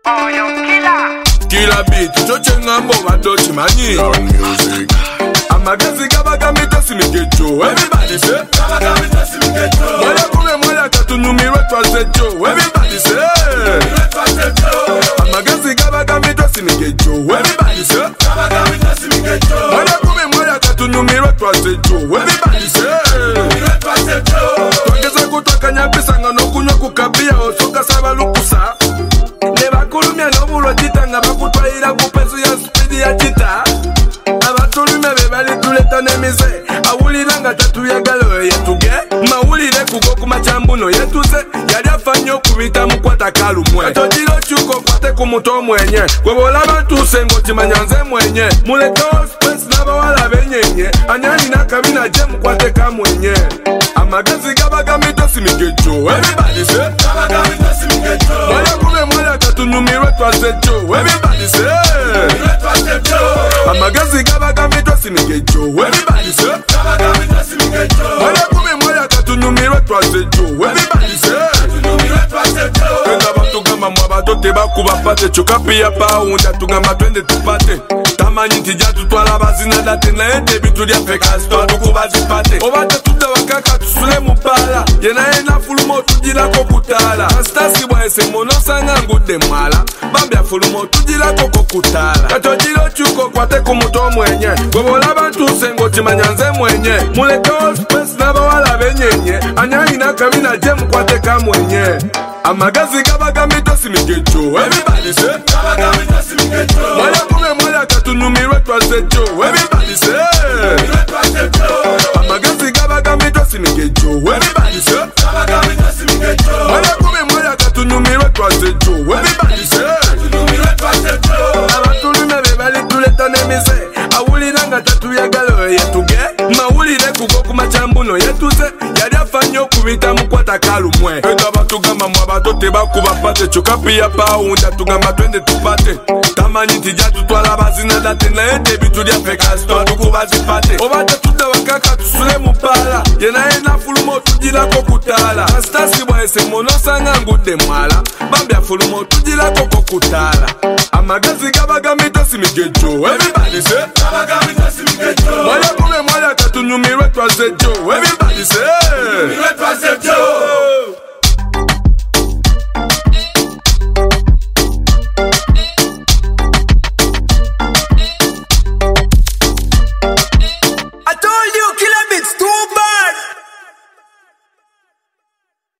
Oh, yo, killer. Killer beat, choche ngambo wadochi mani. Sound music. Amagazi gabagamita simigejo. Everybody say Gabagamita simigejo. Moya kume moya katunyumire twazejo. Everybody say Amagazi gabagamita simigejo. Everybody say Gabagamita simigejo. Moya kume moya katunyumire twazejo. Everybody say Twageza kutwakanya pisanga nokunywa kukabia osoka saba lukusa. Nebakulumya nobulo chitanga bakutwaira kupenzi ya speedi ya chita. Abatulume bebali tuleta nemize. Awuliranga tatuyagalo yetuge. Mawulire kugo kumachambuno yetuze. Yali afanyo kubita mukwata kalumwe. Katojiro chuko kwate kumuto mwenye. Kwebola batuse ngochimanyanze mwenye. Muleka space nabawala benyenye. Anyani nakabina je mukwate kamwenye. Amagazi gabagamita simigejo. Everybody say Gabagamita simigejo. Moya kume moya katunyumire twazejo. Everybody say Amagazi gabagamita simigejo. Everybody say Gabagamita simigejo. Moya kume moya katunyumire twazejo. Everybody say Kenda batugamba mwabatote bakuba pate. Choka pia pa unja tugamba twende tupate. Tamanyi ntija tutwala bazina date. Na ete bitu lya feka sto tukuba zipate. Obate tuda wakaka tusule mupala. Yena ena fulumo tujilako kutala. Astasi bwaese mono sanga ngude mwala. Bambia fulumo tujilako kutala. Katojiro chuko kwate kumuto mwenye. Gobola bantuse ngochimanyanze mwenye. Muleka all space nabawala benyenye. Anyanyi nakamina jemu kwate kamwenye. Amagazi gabagamita simigejo. Everybody say Gabagamita simigejo. Moya kume moya katunyumire twazejo. Everybody say Amagazi gabagamita simigejo. Everybody say Gabagamita simigejo. Moya kume moya katunyumire twazejo. Everybody say Abatulume bebali tuleta nemize. Awuliranga tatuyagalo yetuge. Mawulire kugo kumachambuno yetuze. Yali afanyo kubita mukwata kalumwe. Enda batugamba mwabatote bakuba pate. Choka pia pa unja tugamba twende tupate. Tamanyi ntija tutwala bazina date. Na ete bitu lya feka sto tukuba zipate. Obate tuda wakaka tusule mupala. Yena ena fulumo tujilako kutala. Astasi bwaese mono sanga ngude mwala. Bambia fulumo tujilako kutala. Amagazi gabagamita simigejo. Everybody say Gabagamita simigejo. Moya kume moya katunyumire twazejo. Everybody say Gabagamita simigejo.